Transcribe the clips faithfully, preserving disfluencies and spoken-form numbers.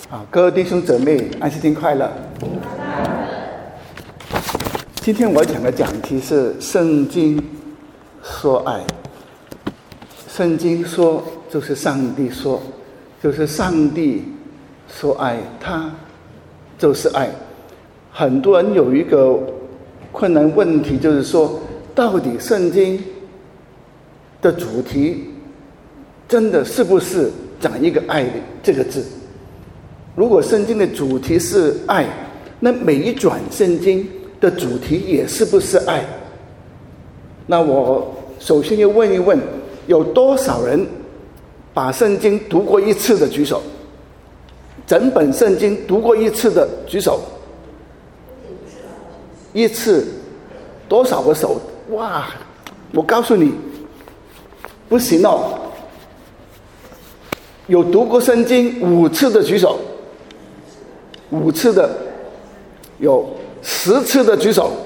好，各位弟兄姊妹，安息天快乐。今天我讲的讲题是圣经说爱。圣经说就是上帝说，就是上帝说爱，他就是爱。很多人有一个困难问题，就是说到底圣经的主题真的是不是讲一个爱这个字？如果圣经的主题是爱，那每一转圣经的主题也是不是爱？那我首先要问一问，有多少人把圣经读过一次的举手？整本圣经读过一次的举手。一次多少个手？哇，我告诉你不行哦。有读过圣经五次的举手。五次的，有十次的举手。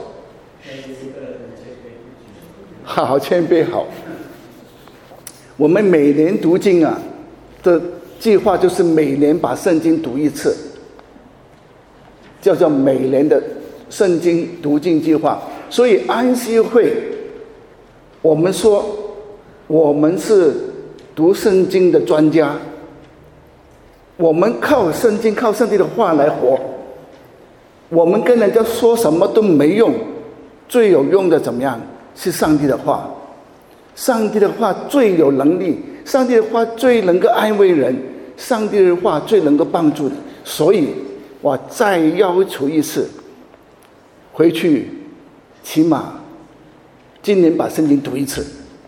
好，谦卑好。我们每年读经啊的计划就是每年把圣经读一次，叫做每年的圣经读经计划。所以安息会，我们说我们是读圣经的专家。我们靠圣经，靠上帝的话来活。我们跟人家说什么都没用，最有用的怎么样？是上帝的话。上帝的话最有能力，上帝的话最能够安慰人，上帝的话最能够帮助你。所以我再要求一次，回去起码今年把圣经读一次。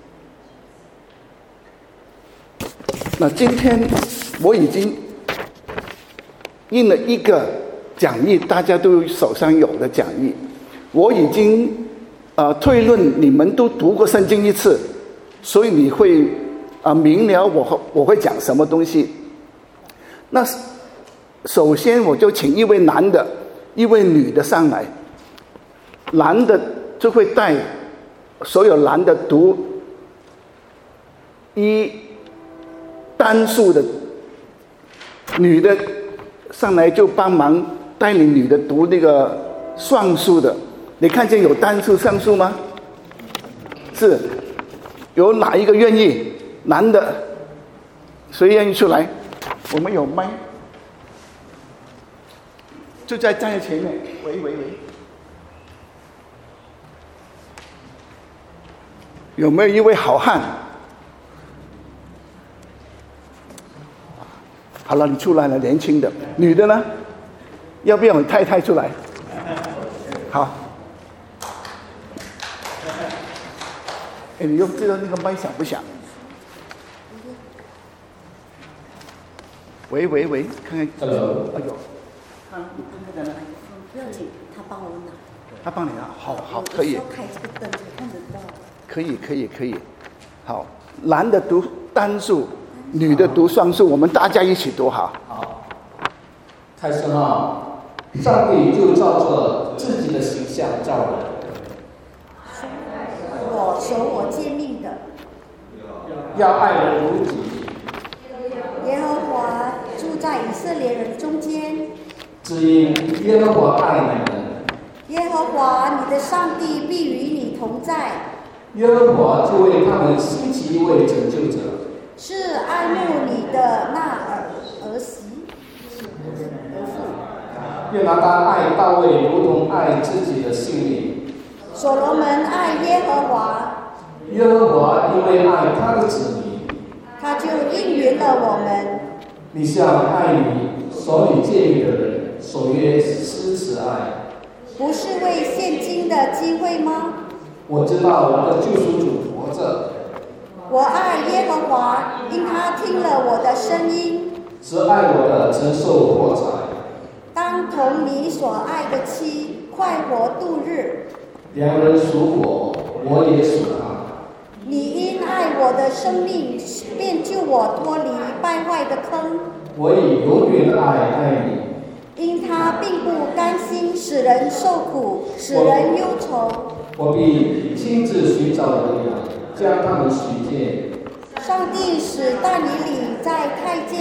那今天我已经印了一个讲义，大家都手上有的讲义，我已经呃推论你们都读过圣经一次，所以你会啊、呃、明了我我会讲什么东西。那首先我就请一位男的，一位女的上来，男的就会带所有男的读一单数的，女的上来就帮忙带领女的读那个双数的。你看见有单数双数吗？是。有哪一个愿意？男的谁愿意出来？我们有麦，就在站在前面。喂喂喂，有没有一位好汉？好了，你出来了，年轻的。女的呢？要不要你太太出来？好。哎，你又知道那个麦响不响？喂喂喂，看看。Hello。哎呦，看看在哪里？ 不要紧，他帮我拿。 他帮你拿，好好可以。 开这个灯才看得到。 可以可以可以，好，男的读单数，女的读双数，我们大家一起读好。 好，开始哈，上帝就照着自己的形象造人。 我守我诫命的， 要爱人如己。 耶和华住在以色列人中间， 只因耶和华爱你们。 耶和华你的上帝必与你同在。 耶和华就为他们兴起一位拯救者， 是爱慕你的那儿儿媳儿妇。 约拿单爱大卫如同爱自己的性命。 所罗门爱耶和华， 耶和华因为爱他的子民， 他就应允了我们。 你向爱你守你诫命的人守约施慈爱， 不是为现今的机会吗？ 我知道我的救赎主活着。 我爱耶和华，因他听了我的声音。 是爱我的承受破财， 当同你所爱的妻快活度日。 两人属我，我也属他。 你因爱我的生命，便救我脱离败坏的坑。 我以永远的爱爱你， 因他并不甘心使人受苦，使人忧愁。 我必亲自寻找人羊，将他们寻见。 上帝使但以理在太监面前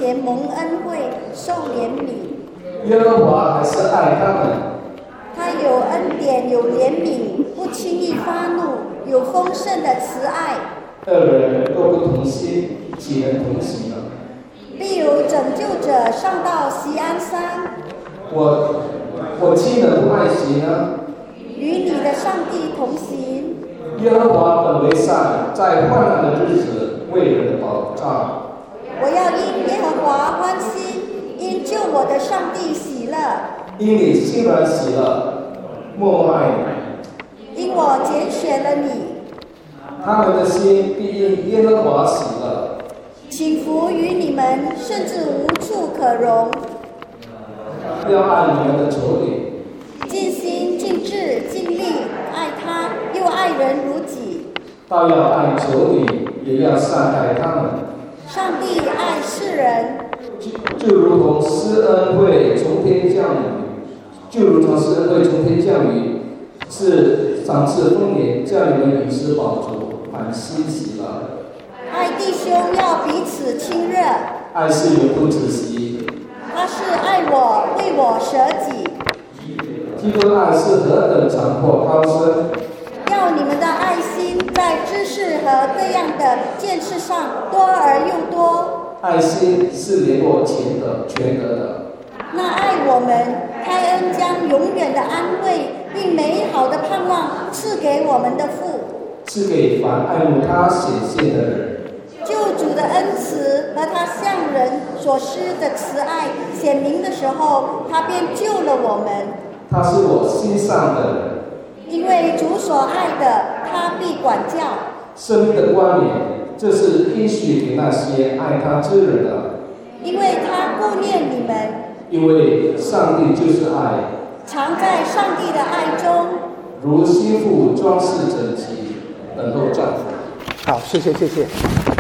前蒙恩惠，受怜悯。 耶和华还是爱他们， 他有恩典，有怜悯，不轻易发怒，有丰盛的慈爱。 二人若不同心，岂能同行呢？ 必有拯救者上到锡安山。 我我岂能不爱惜呢？ 与你的上帝同行。 耶和华本为善，在患难的日子为人的保障。 我要因耶和华欢心，因救我的上帝喜乐。 因你欣然喜乐，默爱你。 因我拣选了你。 他们的心必因耶和华喜乐。 请服于你们，甚至无处可容。 要爱你们的仇敌， 尽心尽智尽力爱他，又爱人如己。 倒要爱仇敌，也要善待他们。 上帝爱世人， 就就如同施恩惠从天降雨，就如同施恩惠从天降雨，是赏赐丰年，叫你们饮食饱足，满心喜乐。 爱弟兄要彼此亲热。 爱是永不止息。 他是爱我，为我舍己。 基督的爱是何等长阔高深！ 要你们的爱心在知识和各样的见识上多而又多。 爱心是联络全德全德的。 那爱我们，开恩将永远的安慰并美好的盼望赐给我们的父， 赐给凡爱慕他显现的人。 救主的恩慈和他向人所施的慈爱显明的时候，他便救了我们。 他是我心上的人。 因为主所爱的，他必管教。 生命的冠冕，这是应许给那些爱他之人的。 因为他顾念你们。 因为上帝就是爱， 常在上帝的爱中， 如心腹装饰整齐，等候丈夫。 好，谢谢谢谢。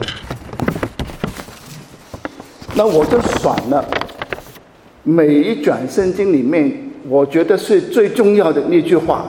那我就选了每一卷圣经里面，我觉得是最重要的那句话，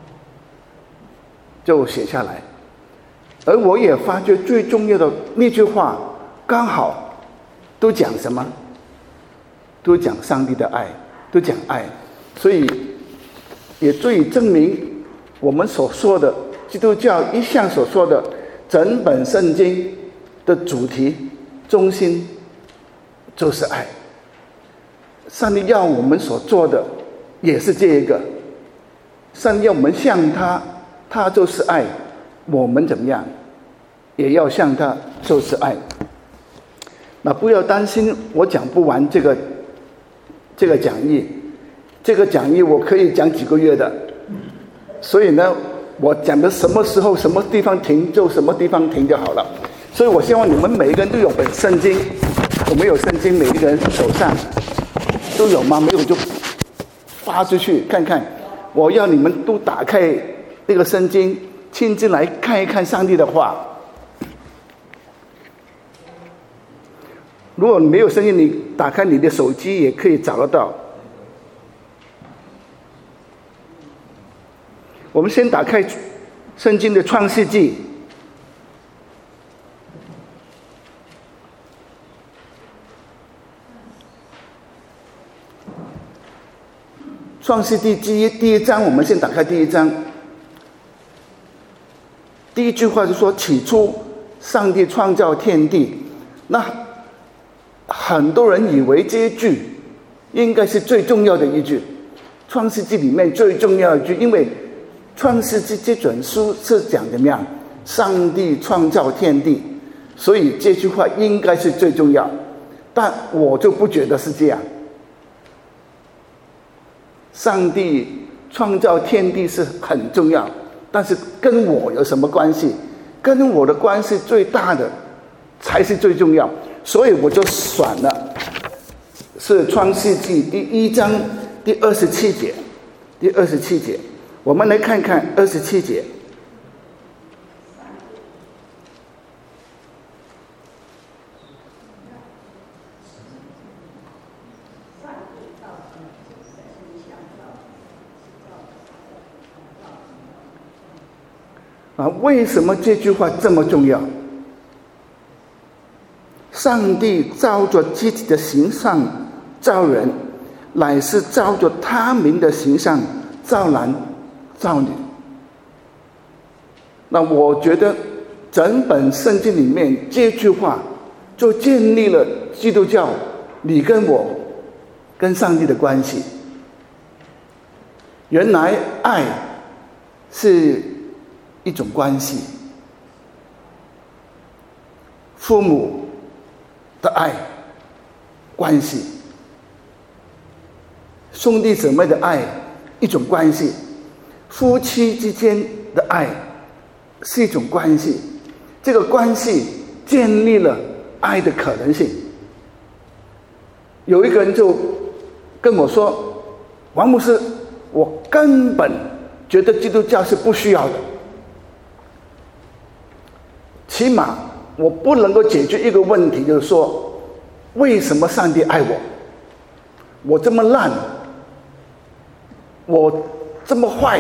就写下来。而我也发觉最重要的那句话，刚好都讲什么？都讲上帝的爱，都讲爱，所以也足以证明我们所说的基督教一向所说的整本圣经的主题中心就是爱。上帝要我们所做的也是这一个，上帝要我们像他，他就是爱，我们怎么样也要像他，就是爱。那不要担心我讲不完这个这个讲义，这个讲义我可以讲几个月的，所以呢我讲的什么时候什么地方停就什么地方停就好了。所以我希望你们每一个人都有本圣经，有没有圣经？每一个人手上都有吗？没有就发出去看看。我要你们都打开那个圣经，亲自来看一看上帝的话。如果没有圣经，你打开你的手机也可以找得到。我们先打开圣经的创世纪，创世纪第一第一章，我们先打开第一章。第一句话就说：起初上帝创造天地。那很多人以为这一句应该是最重要的一句，创世纪里面最重要的一句，因为创世纪这本书是讲怎么样上帝创造天地，所以这句话应该是最重要。但我就不觉得是这样。上帝创造天地是很重要，但是跟我有什么关系？跟我的关系最大的才是最重要。所以我就选了是创世纪第一章第二十七节，第二十七节，我们来看看二十七节。啊，为什么这句话这么重要？ 上帝照着自己的形象造人，乃是照着他名的形象造男造女。那我觉得整本圣经里面这句话就建立了基督教你跟我跟上帝的关系。原来爱是一种关系，父母的爱关系，兄弟姊妹的爱一种关系，夫妻之间的爱是一种关系。这个关系建立了爱的可能性。有一个人就跟我说，王牧师，我根本觉得基督教是不需要的，起码我不能够解决一个问题，就是说为什么上帝爱我？我这么烂，我这么坏，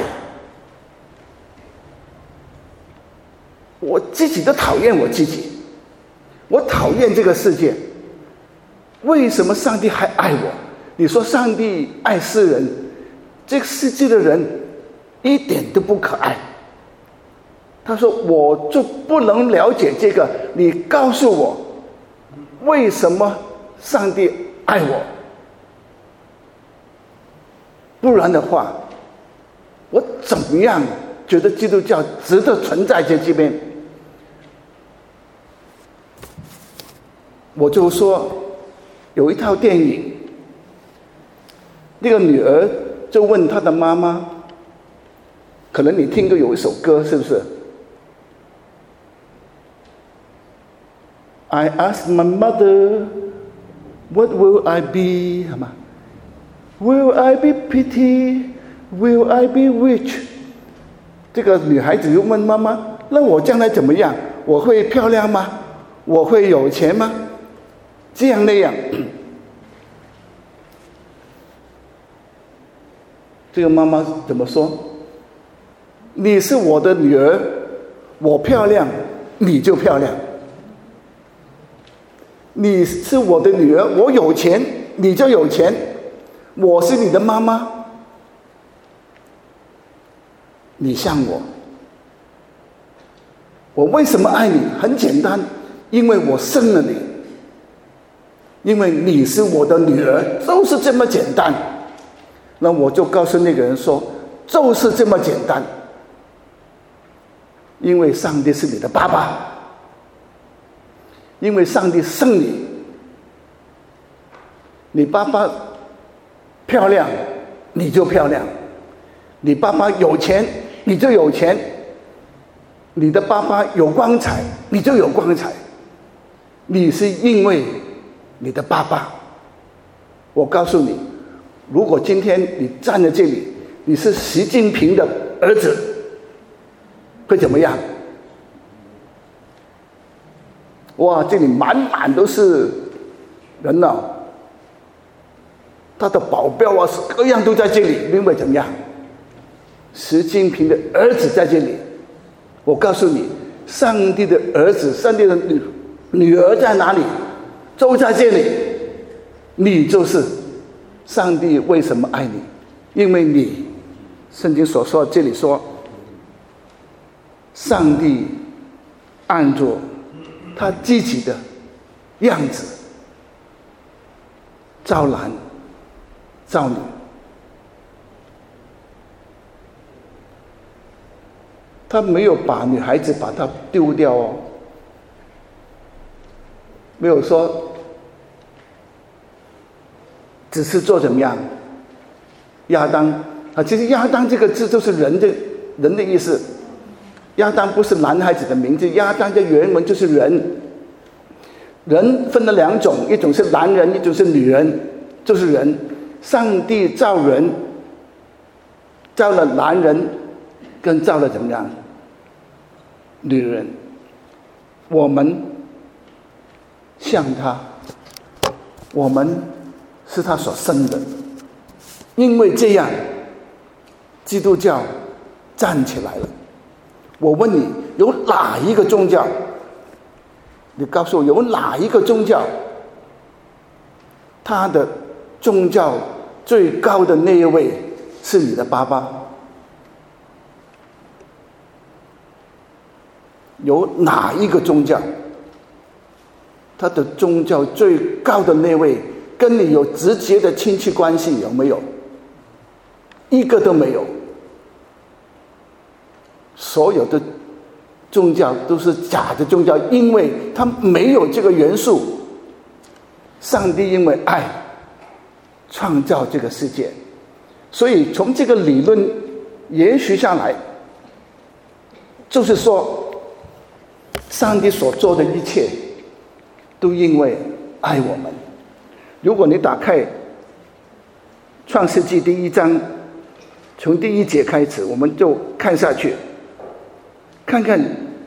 我自己都讨厌我自己，我讨厌这个世界，为什么上帝还爱我？你说上帝爱世人，这个世界的人一点都不可爱。他说我就不能了解这个，你告诉我为什么上帝爱我？不然的话，我怎么样觉得基督教值得存在在这边？我就说有一套电影，那个女儿就问她的妈妈，可能你听过有一首歌，是不是？ I asked my mother, what will I be? 好吗 ？Will I be pretty? Will I be rich? 这个女孩子就问妈妈：“那我将来怎么样？我会漂亮吗？我会有钱吗？”这样那样。这个妈妈怎么说？你是我的女儿，我漂亮，你就漂亮。你是我的女儿，我有钱，你就有钱。我是你的妈妈，你像我。我为什么爱你？很简单，因为我生了你，因为你是我的女儿，就是这么简单。那我就告诉那个人说，就是这么简单，因为上帝是你的爸爸。因为上帝生你，你爸爸漂亮，你就漂亮；你爸爸有钱，你就有钱；你的爸爸有光彩，你就有光彩。你是因为你的爸爸。我告诉你，如果今天你站在这里，你是习近平的儿子，会怎么样？哇，这里满满都是人呐、啊，他的保镖啊，各样都在这里，因为怎么样？习近平的儿子在这里。我告诉你，上帝的儿子，上帝的女女儿在哪里？都在这里。你就是上帝为什么爱你？因为你，圣经所说，这里说，上帝按着他自己的样子造男造女，他没有把女孩子把她丢掉哦，没有说只是做怎么样？亚当啊，其实亚当这个字就是人的人的意思。亚当不是男孩子的名字，亚当的原文就是人。人分了两种，一种是男人，一种是女人，就是人。上帝造人，造了男人，跟造了怎么样？女人。我们像他，我们是他所生的。因为这样，基督教站起来了。我问你，有哪一个宗教你告诉我，有哪一个宗教，他的宗教最高的那一位是你的爸爸？有哪一个宗教，他的宗教最高的那位跟你有直接的亲戚关系？有没有？一个都没有。所有的宗教都是假的宗教，因为它没有这个元素。上帝因为爱创造这个世界，所以从这个理论延续下来，就是说上帝所做的一切都因为爱我们。如果你打开创世纪第一章，从第一节开始，我们就看下去，看看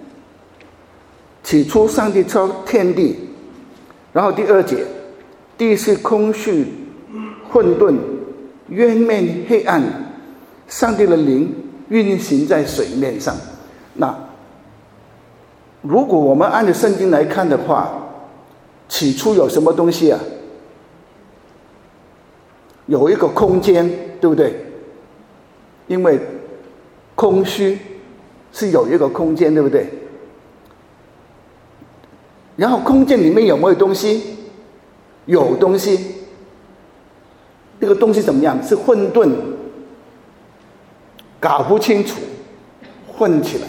起初上帝造天地，然后第二节，地是空虚混沌，渊面黑暗，上帝的灵运行在水面上。那如果我们按照圣经来看的话，起初有什么东西啊？有一个空间，对不对？因为空虚是有一个空间，对不对？然后空间里面有没有东西？有东西。这个东西怎么样？是混沌，搞不清楚，混起来。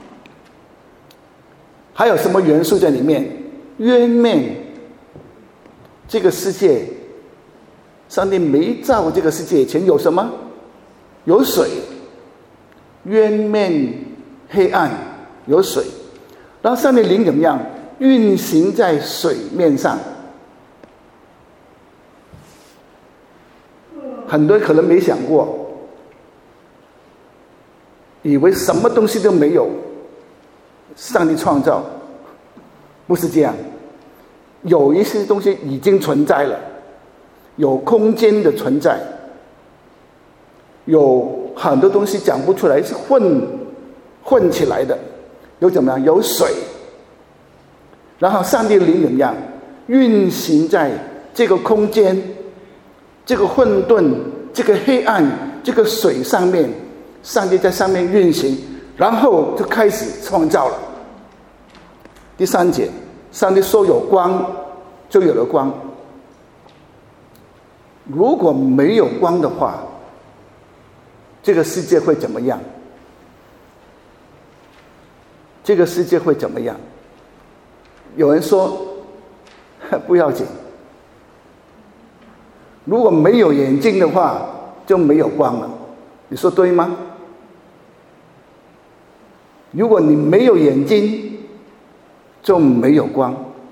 还有什么元素在里面？渊面。这个世界，上帝没造这个世界以前有什么？有水。渊面黑暗，有水。然后上帝灵怎么样？运行在水面上。很多人可能没想过，以为什么东西都没有，上帝创造，不是这样。有一些东西已经存在了，有空间的存在，有很多东西讲不出来，是混混起来的。有怎么样？有水。然后上帝的灵怎么样？运行在这个空间，这个混沌，这个黑暗，这个水上面，上帝在上面运行，然后就开始创造了。第三节，上帝说有光，就有了光。如果没有光的话，这个世界会怎么样？这个世界会怎么样？有人说不要紧，如果没有眼睛的话就没有光了，你说对吗？如果你没有眼睛就没有光。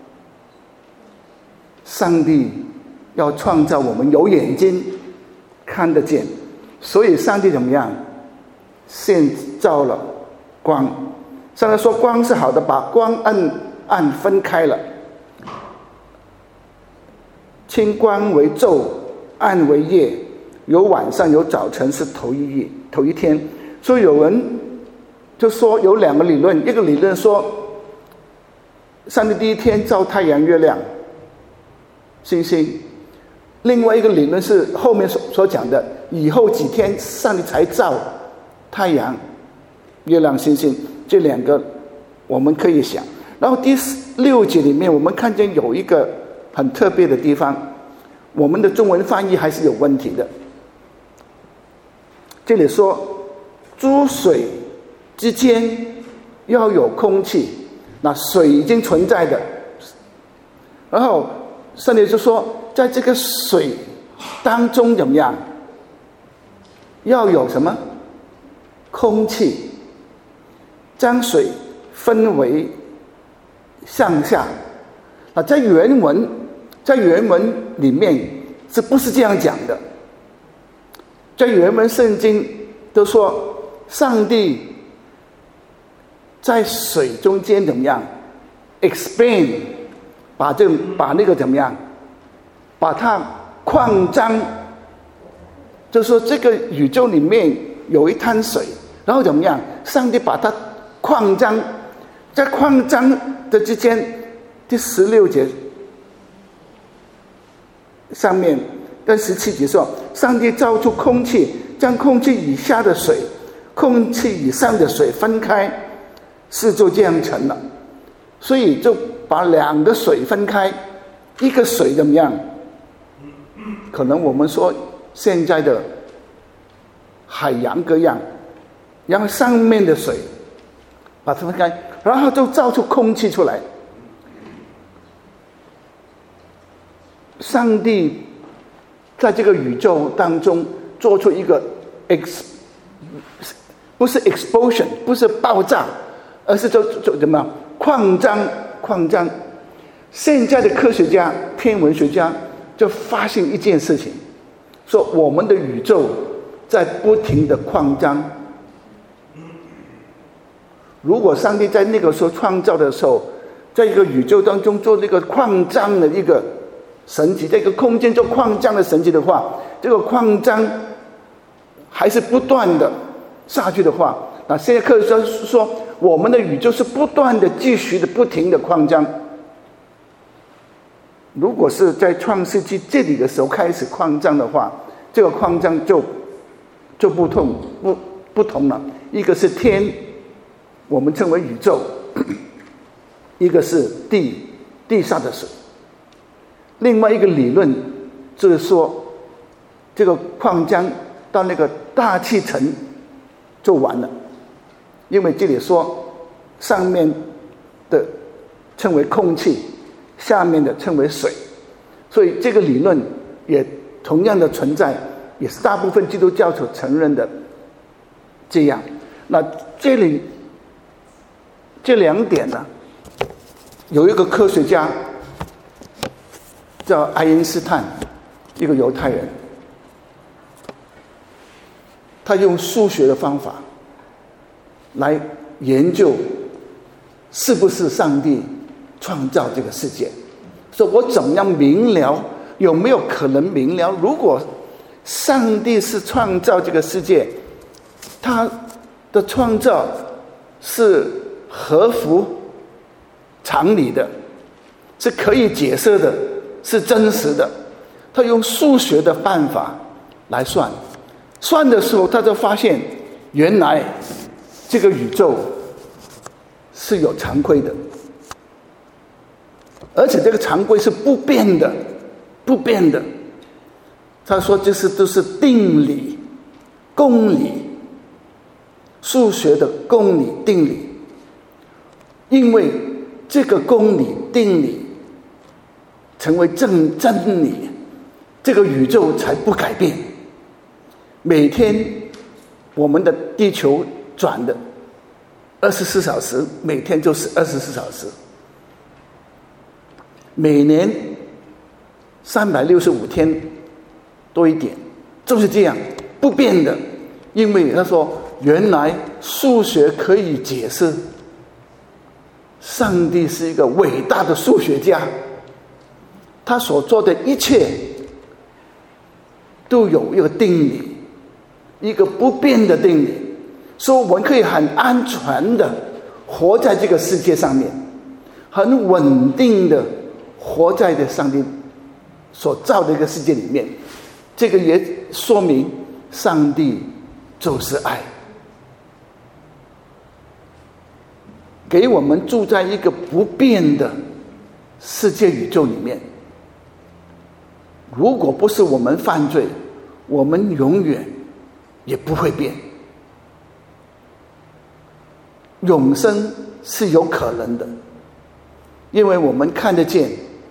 上帝要创造我们有眼睛看得见，所以上帝怎么样？先造了光。上帝说光是好的，把光暗暗分开了，清光为昼，暗为夜，有晚上有早晨，是头一夜头一天。所以有人就说有两个理论，一个理论说上帝第一天造太阳月亮星星，另外一个理论是后面 所, 所讲的以后几天上帝才造太阳月亮星星。这两个我们可以想。然后第六节里面我们看见有一个很特别的地方，我们的中文翻译还是有问题的。这里说诸水之间要有空气，那水已经存在的，然后圣经就说在这个水当中怎么样？要有什么？空气。将水分为上下。那在原文在原文里面是不是这样讲的？在原文圣经都说上帝在水中间怎么样 expand， 把这把那个怎么样，把它扩张，就是说这个宇宙里面有一滩水，然后怎么样？上帝把它扩张，在扩张的之间第十六节上面跟十七节说，上帝造出空气，将空气以下的水、空气以上的水分开，事就这样成了。所以就把两个水分开，一个水怎么样？可能我们说现在的海洋各样，然后上面的水把它分开，然后就造出空气出来。上帝在这个宇宙当中做出一个 ex 不是 explosion 不是爆炸，而是就就怎么样扩张扩张。现在的科学家天文学家就发现一件事情，说我们的宇宙在不停的扩张。如果上帝在那个时候创造的时候，在一个宇宙当中做这个扩张的一个神奇，这个空间做扩张的神奇的话，这个扩张还是不断的下去的话，那现在科学家说我们的宇宙是不断的继续的不停的扩张。如果是在创世纪这里的时候开始扩张的话，这个扩张就就不同不不同了。一个是天，我们称为宇宙；一个是地，地下的水。另外一个理论就是说，这个扩张到那个大气层就完了，因为这里说上面的称为空气，下面的称为水，所以这个理论也同样的存在，也是大部分基督教所承认的。这样，那这里这两点呢，有一个科学家叫爱因斯坦，一个犹太人，他用数学的方法来研究是不是上帝创造这个世界，说我怎么样明了，有没有可能明了，如果上帝是创造这个世界，他的创造是合乎常理的，是可以解释的，是真实的。他用数学的办法来算，算的时候他就发现，原来这个宇宙是有常规的，而且这个常规是不变的，不变的。他说这是都是定理、公理，数学的公理、定理。因为这个公理、定理成为真真理，这个宇宙才不改变。每天我们的地球转的二十四小时，每天就是二十四小时。每年三百六十五天多一点，就是这样不变的。因为他说，原来数学可以解释，上帝是一个伟大的数学家，他所做的一切都有一个定理，一个不变的定理，所以我们可以很安全的活在这个世界上面，很稳定的活在这上帝所造的一个世界里面。这个也说明上帝就是爱，给我们住在一个不变的世界宇宙里面。如果不是我们犯罪，我们永远也不会变。永生是有可能的，因为我们看得见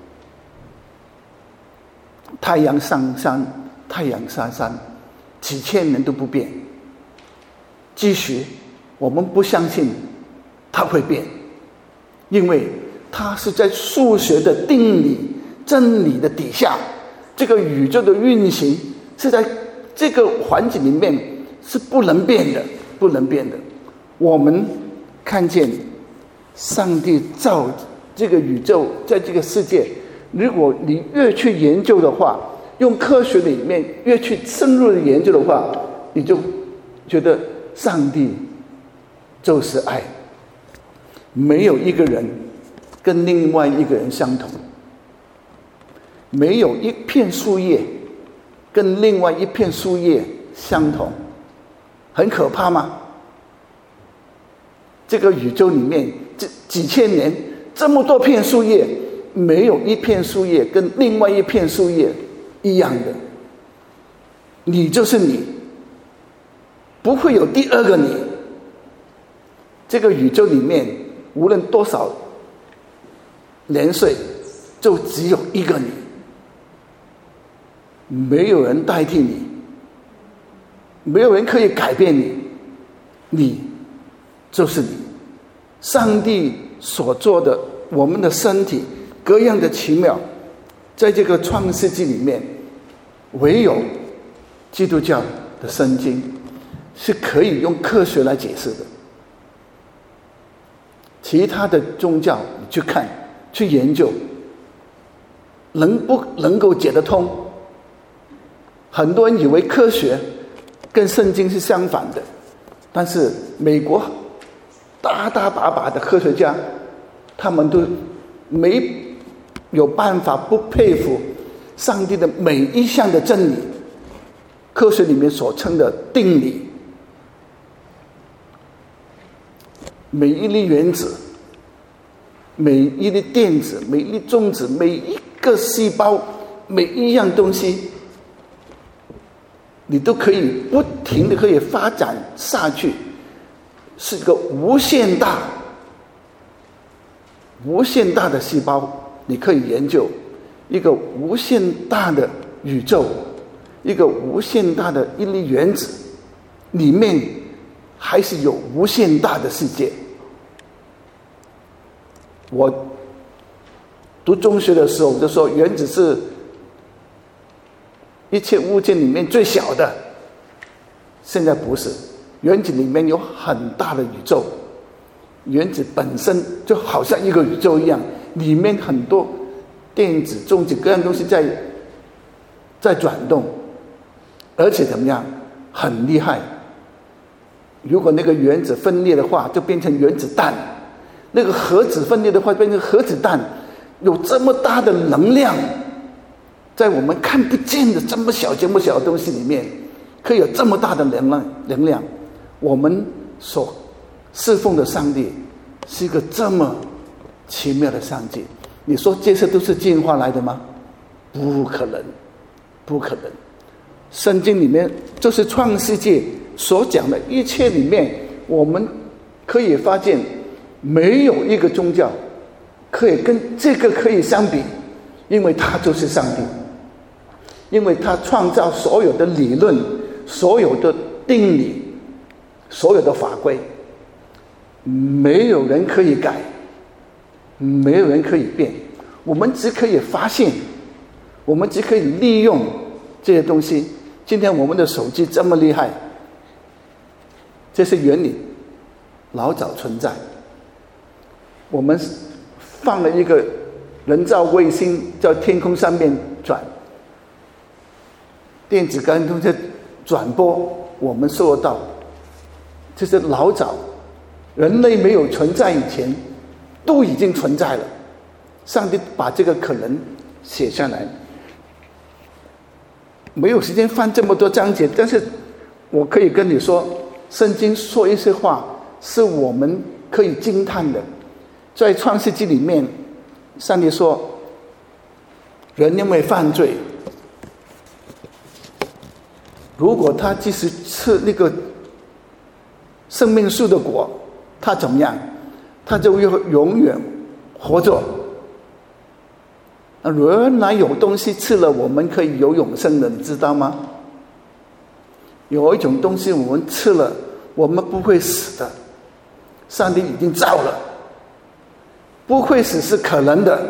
太阳上山，太阳下山，几千年都不变。即使我们不相信它会变，因为它是在数学的定理、真理的底下，这个宇宙的运行是在这个环境里面是不能变的，不能变的。我们看见上帝造这个宇宙，在这个世界，如果你越去研究的话，用科学里面越去深入的研究的话，你就觉得上帝就是爱。没有一个人跟另外一个人相同，没有一片树叶跟另外一片树叶相同，很可怕吗？这个宇宙里面这几千年这么多片树叶，没有一片树叶跟另外一片树叶一样的，你就是你，不会有第二个你。这个宇宙里面无论多少年岁，就只有一个你，没有人代替你，没有人可以改变你，你就是你。上帝所做的我们的身体各样的奇妙，在这个创世纪里面，唯有基督教的圣经是可以用科学来解释的。其他的宗教你去看去研究，能不能够解得通？很多人以为科学跟圣经是相反的，但是美国大大把把的科学家，他们都没有办法不佩服上帝的每一项的真理，科学里面所称的定理。每一粒原子，每一粒电子，每一粒中子，每一个细胞，每一样东西，你都可以不停的可以发展下去，是个无限大无限大的细胞，你可以研究一个无限大的宇宙，一个无限大的一粒原子里面还是有无限大的世界。我读中学的时候就说原子是一切物件里面最小的，现在不是，原子里面有很大的宇宙，原子本身就好像一个宇宙一样，里面很多电子中子各样东西在在转动，而且怎么样，很厉害。如果那个原子分裂的话，就变成原子弹，那个核子分裂的话变成核子弹，有这么大的能量，在我们看不见的这么小这么小的东西里面，可以有这么大的能量能量。我们所侍奉的上帝是一个这么奇妙的上帝，你说这些都是进化来的吗？不可能，不可能。圣经里面就是创世纪所讲的一切里面，我们可以发现没有一个宗教可以跟这个可以相比，因为它就是上帝，因为他创造所有的理论，所有的定理，所有的法规，没有人可以改，没有人可以变，我们只可以发现，我们只可以利用这些东西。今天我们的手机这么厉害，这些原理老早存在。我们放了一个人造卫星在天空上面转，电子干通在转播，我们收得到。这是老早人类没有存在以前都已经存在了，上帝把这个可能写下来。没有时间翻这么多章节，但是我可以跟你说，圣经说一些话是我们可以惊叹的。在创世纪里面，上帝说人因为犯罪，如果他即使吃那个生命树的果，他怎么样？他就会永远活着。原来有东西吃了我们可以有永生的，你知道吗？有一种东西我们吃了我们不会死的，上帝已经造了，不会死是可能的。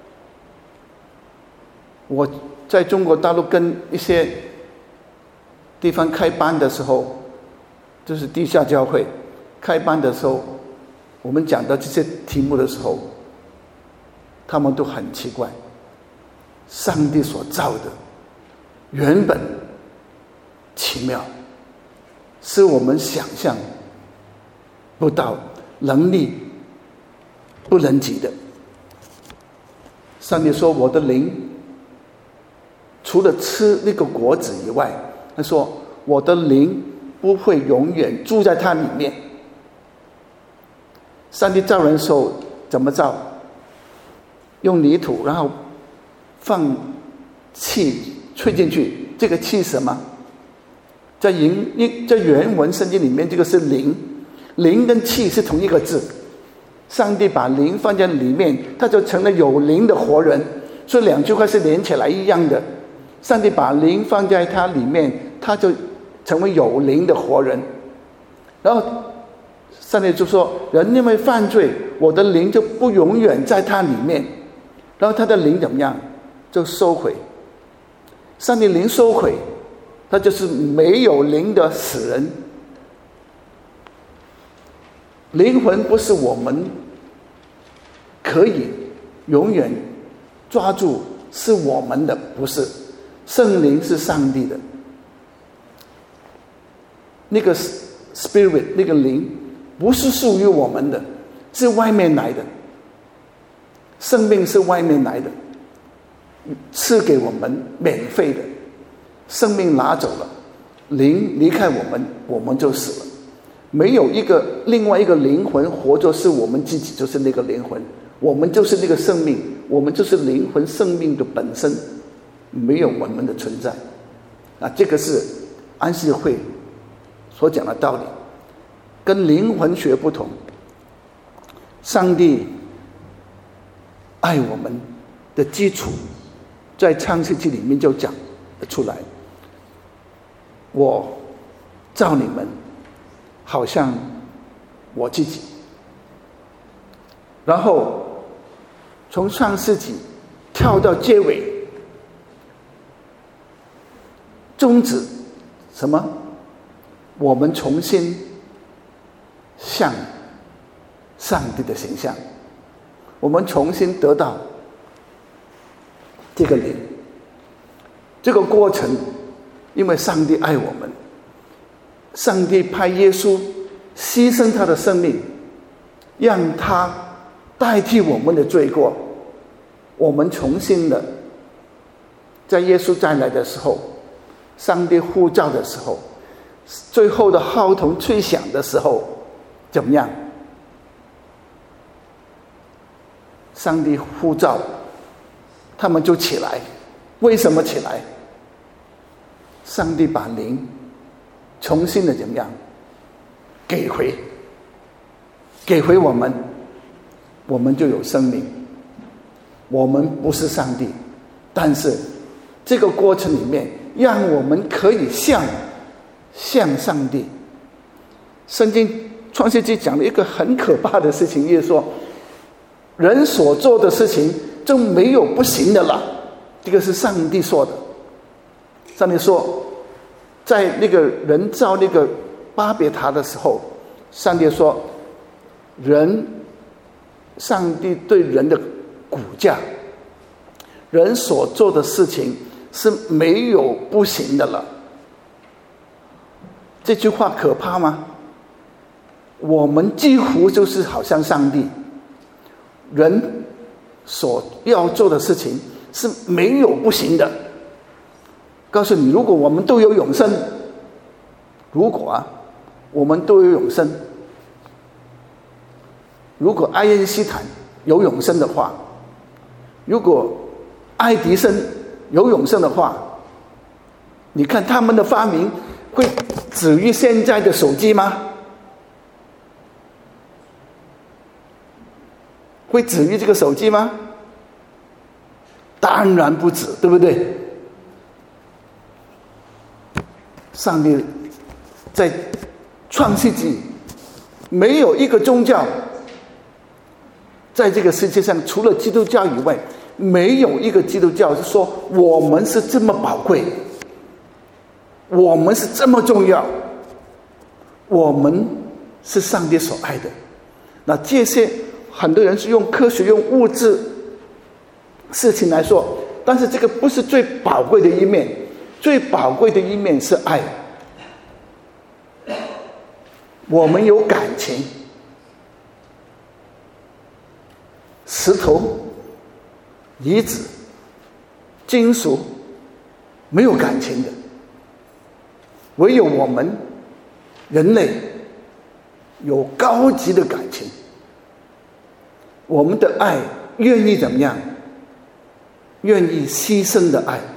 我在中国大陆跟一些地方开班的时候，就是地下教会开班的时候，我们讲到这些题目的时候，他们都很奇怪，上帝所造的原本奇妙，是我们想象不到，能力不能及的。 上帝说我的灵除了吃那个果子以外，他说我的灵不会永远住在他里面。上帝造人的时候怎么造？用泥土，然后放气吹进去，这个气是什么？在原在原文圣经里面，这个是灵，灵跟气是同一个字。上帝把灵放在里面，他就成了有灵的活人，所以两句话是连起来一样的。上帝把灵放在他里面，他就成为有灵的活人。然后上帝就说，人因为犯罪，我的灵就不永远在他里面，然后他的灵怎么样？就收回。上帝灵收回，他就是没有灵的死人。灵魂不是我们可以永远抓住，是我们的，不是。圣灵是上帝的，那个 spirit 那个灵不是属于我们的，是外面来的。生命是外面来的，赐给我们免费的。生命拿走了，灵离开我们，我们就死了。没有一个另外一个灵魂活着，是我们自己就是那个灵魂，我们就是那个生命，我们就是灵魂生命的本身，没有我们的存在。啊，这个是安息会所讲的道理，跟灵魂学不同。上帝爱我们的基础，在创世纪里面就讲出来，我造你们好像我自己。然后从创世纪跳到结尾，终止什么？我们重新像上帝的形象，我们重新得到这个灵。这个过程，因为上帝爱我们，上帝派耶稣牺牲他的生命，让他代替我们的罪过。我们重新的在耶稣再来的时候，上帝呼召的时候，最后的号筒吹响的时候，怎么样？上帝呼召他们就起来。为什么起来？上帝把灵重新的怎么样给回给回我们，我们就有生命。我们不是上帝，但是这个过程里面让我们可以像像上帝。圣经创世纪讲了一个很可怕的事情，就是说人所做的事情就没有不行的了。这个是上帝说的。上帝说，在那个人造那个巴别塔的时候，上帝说，人，上帝对人的骨架，人所做的事情是没有不行的了。这句话可怕吗？我们几乎就是好像上帝，人所要做的事情是没有不行的。告诉你，如果我们都有永生，如果啊，我们都有永生，如果爱因斯坦有永生的话，如果爱迪生有永生的话，你看他们的发明会止于现在的手机吗？会止于这个手机吗？当然不止，对不对？上帝在创世纪，没有一个宗教在这个世界上，除了基督教以外，没有一个基督教是说我们是这么宝贵，我们是这么重要，我们是上帝所爱的。那这些很多人是用科学、用物质事情来说，但是这个不是最宝贵的一面。最宝贵的一面是爱。我们有感情。石头离子、金属没有感情的，唯有我们人类有高级的感情。我们的爱愿意怎么样？愿意牺牲的爱。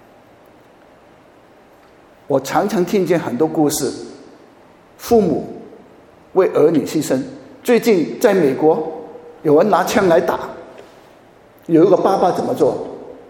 我常常听见很多故事，父母为儿女牺牲。最近在美国，有人拿枪来打，有一个爸爸怎么做？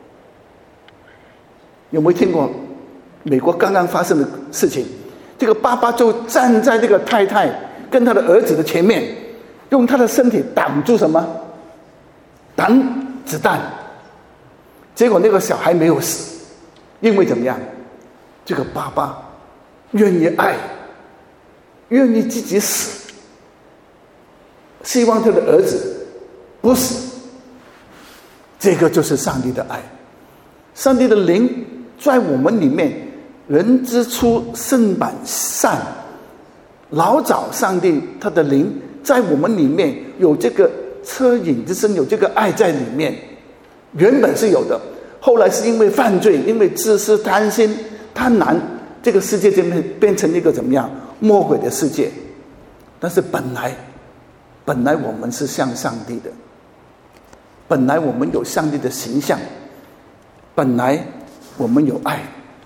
有没有听过美国刚刚发生的事情？这个爸爸就站在这个太太跟他的儿子的前面，用他的身体挡住什么？挡子弹。结果那个小孩没有死，因为怎么样？这个爸爸愿意爱，愿意自己死，希望他的儿子不死。这个就是上帝的爱。上帝的灵在我们里面，人之初性本善。老早上帝他的灵在我们里面有这个恻隐之心，有这个爱在里面，原本是有的。后来是因为犯罪，因为自私、贪心、贪婪，这个世界就变成一个怎么样魔鬼的世界。但是本来本来我们是像上帝的，本来我们有上帝的形象，本来我们有爱。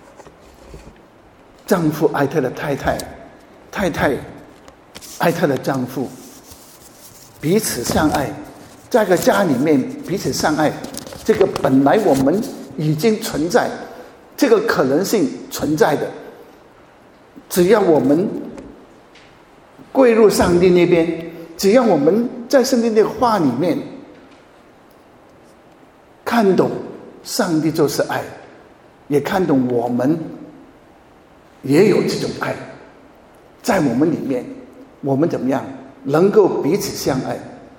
丈夫爱他的太太，太太爱她的丈夫，彼此相爱，在一个家里面彼此相爱，这个本来我们已经存在，这个可能性存在的。只要我们归入上帝那边，只要我们在圣经的话里面看懂上帝就是爱，也看懂我们也有这种爱在我们里面，我们怎么样能够彼此相爱？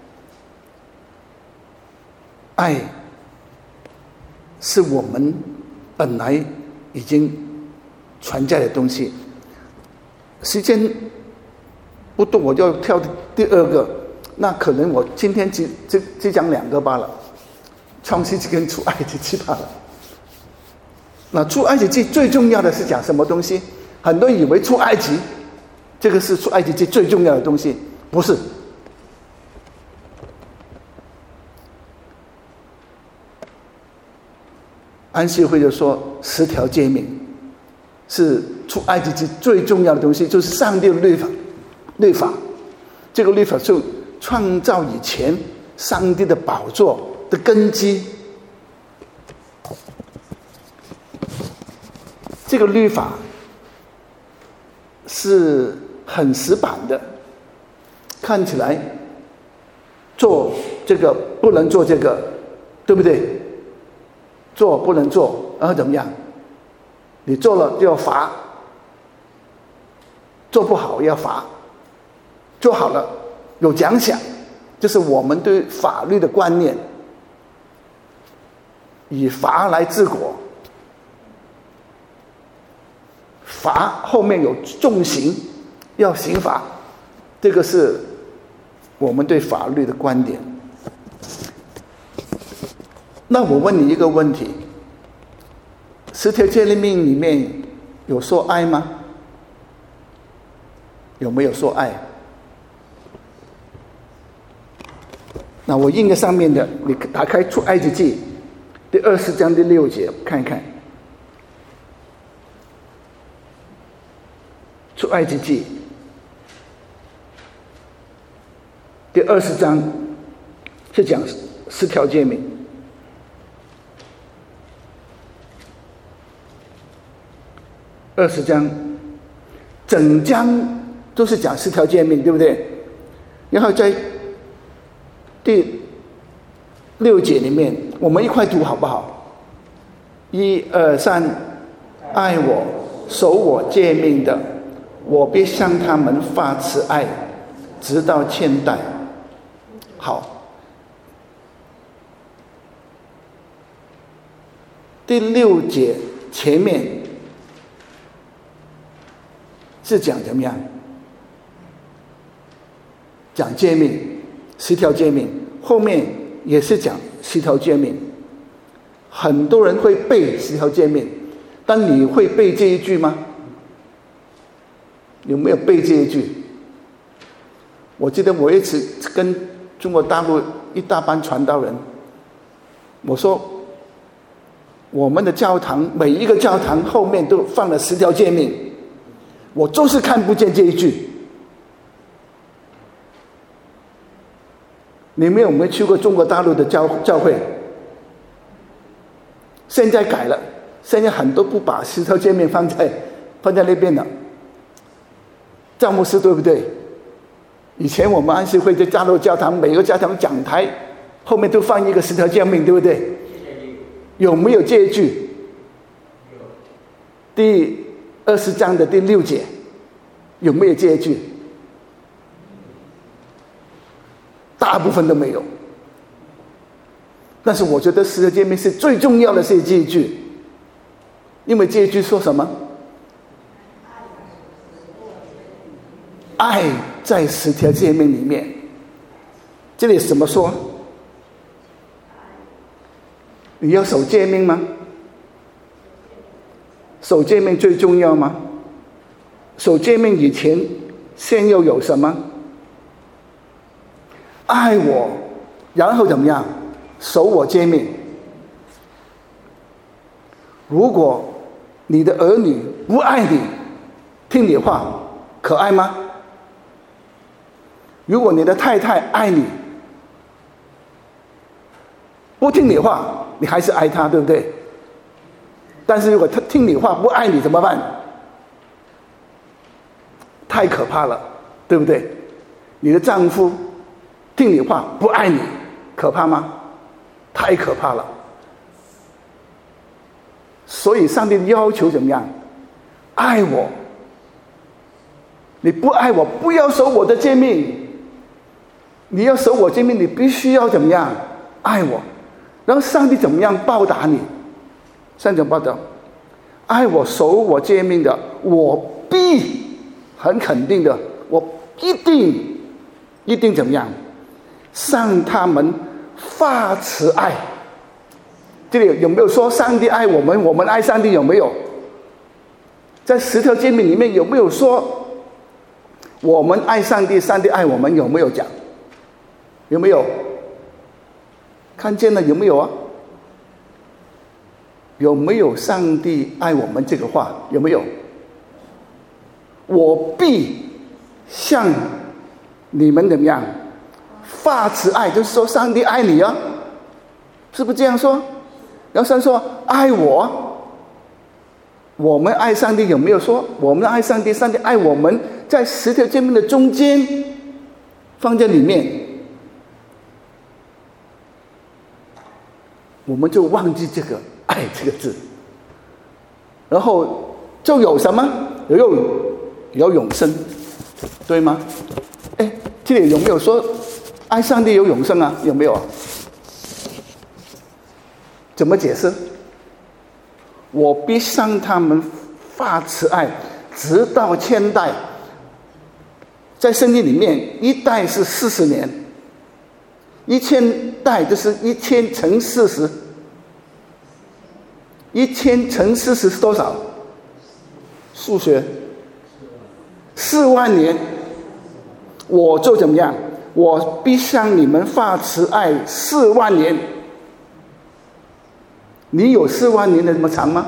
爱是我们本来已经存在的东西。时间不多，我就跳第二个，那可能我今天只只只讲两个罢了，创世纪跟出埃及记罢了。那出埃及记最重要的是讲什么东西？很多人以为出埃及这个是出埃及记最重要的东西，不是。安息会就说十条诫命是出埃及记最重要的东西，就是上帝的律法。律法这个律法是创造以前上帝的宝座的根基。这个律法是很死板的，看起来做这个不能做这个，对不对？做不能做，然后怎么样？你做了就要罚，做不好要罚，做好了有奖赏。这是我们对法律的观念，以罚来治国，罚后面有重刑，要刑罚，这个是我们对法律的观点。那我问你一个问题，十条诫命里面有说爱吗？有没有说爱？那我印在上面的，你打开出埃及记第二十章第六节看一看。出埃及记第二十章是讲十条诫命。二十章整章都是讲十条诫命，对不对？然后在第六节里面，我们一块读好不好？一二三，爱我，守我诫命的，我必向他们发慈爱，直到千代。好，第六节前面是讲怎么样？讲诫命，十条诫命，后面也是讲十条诫命。 很多人会背十条诫命，但你会背这一句吗？有没有背这一句？我记得我一次跟中国大陆一大班传道人，我说我们的教堂每一个教堂后面都放了十条诫命，我就是看不见这一句。你们有没有去过中国大陆的教教会？现在改了，现在很多不把十条诫命放在放在那边了。赵牧师对不对？以前我们安息会在大陆教堂，每个教堂讲台后面都放一个十条诫命，对不对？有没有这一句？第二十章的第六节有没有这一句？大部分都没有。但是我觉得十条诫命是最重要的是这一句，因为这一句说什么？爱在十条诫命里面。这里怎么说？你要守诫命吗？守诫命最重要吗？守诫命以前先要有什么？爱我，然后怎么样？守我诫命。如果你的儿女不爱你，听你话，可爱吗？如果你的太太爱你，不听你话，你还是爱她，对不对？但是如果她听你话不爱你怎么办？太可怕了，对不对？你的丈夫听你话不爱你，可怕吗？太可怕了。所以上帝要求怎么样？爱我。你不爱我，不要守我的诫命。你要守我诫命，你必须要怎么样？爱我。然后上帝怎么样报答你？上帝怎么报答？爱我守我诫命的，我必很肯定的，我一定一定怎么样？向他们发慈爱。这里有没有说上帝爱我们，我们爱上帝？有没有？在十条诫命里面有没有说我们爱上帝，上帝爱我们？有没有讲？有没有？看见了有没有啊？有没有上帝爱我们这个话？有没有？我必向你们怎么样发慈爱，就是说上帝爱你啊，是不是这样说？然后上帝说爱我，我们爱上帝有没有说我们爱上帝，上帝爱我们？在十条诫命的中间放在里面，我们就忘记这个爱这个字，然后就有什么？有有永生，对吗？哎，这里有没有说爱上帝有永生啊？有没有？怎么解释？我必向他们发慈爱，直到千代。在圣经里面，一代是四十年，一千代就是一千乘四十，一千乘四十是多少？数学，四万年。我就怎么样？我必向你们发慈爱四万年。你有四万年的那么长吗？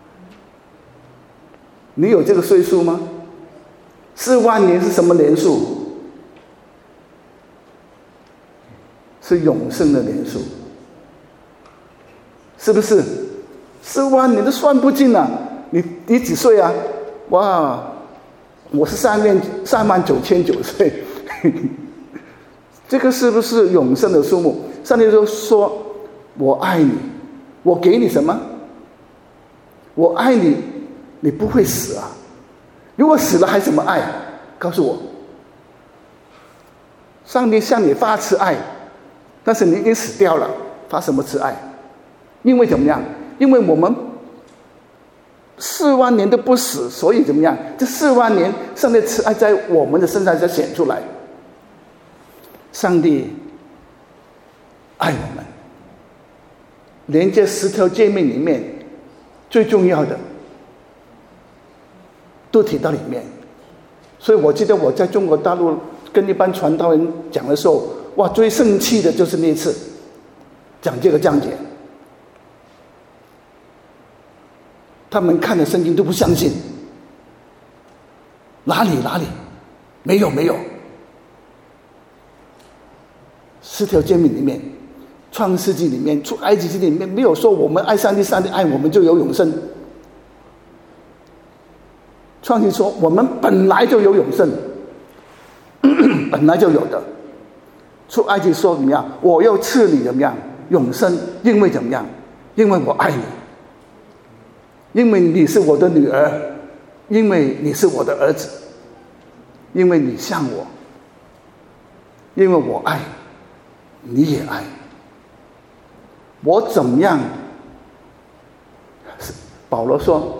你有这个岁数吗？四万年是什么年数？是永生的年数，是不是？四万年都算不尽了。你你几岁啊？哇，我是三万三万九千九岁，这个是不是永生的数目？上帝就说：“我爱你，我给你什么？我爱你，你不会死啊！如果死了还怎么爱？告诉我。上帝向你发慈爱，但是你已经死掉了，发什么慈爱？因为怎么样？因为我们四万年都不死，所以怎么样？这四万年，上帝慈爱在我们的身上才显出来。上帝爱我们， 连接十条诫命里面最重要的都提到里面。所以我记得我在中国大陆跟一般传道人讲的时候，哇，最生气的就是那一次讲这个章节，他们看了圣经都不相信，哪里哪里没有没有，十条诫命里面，创世纪里面，出埃及记里面没有说我们爱上帝，上帝爱我们就有永生。创世说我们本来就有永生，本来就有的。出埃及说怎么样？我要赐你怎么样永生？因为怎么样？因为我爱你，因为你是我的女儿，因为你是我的儿子，因为你像我，因为我爱你也爱我。怎么样？保罗说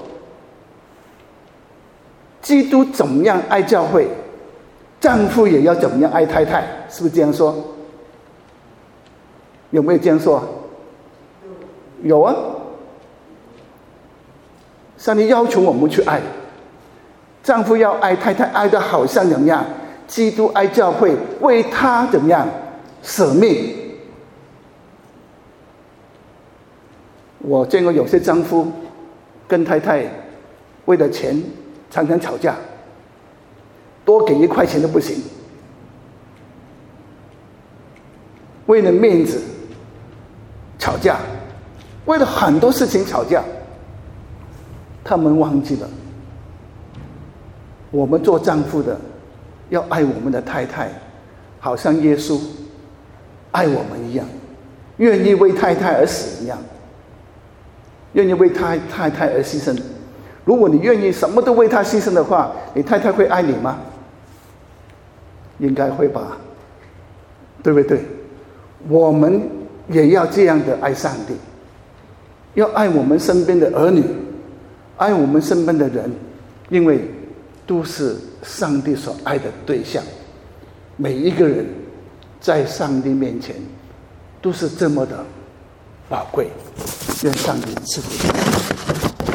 基督怎么样爱教会，丈夫也要怎么样爱太太，是不是这样说？有没有这样说？有啊。上帝要求我们去爱，丈夫要爱太太，爱得好像怎么样？基督爱教会，为他怎么样舍命。我见过有些丈夫跟太太为了钱常常吵架，多给一块钱都不行，为了面子吵架，为了很多事情吵架。他们忘记了，我们做丈夫的要爱我们的太太，好像耶稣爱我们一样，愿意为太太而死一样，愿意为太太太而牺牲。如果你愿意什么都为他牺牲的话，你太太会爱你吗？应该会吧，对不对？我们也要这样的爱上帝，要爱我们身边的儿女，爱我们身边的人，因为都是上帝所爱的对象。每一个人在上帝面前都是这么的宝贵。愿上帝赐福。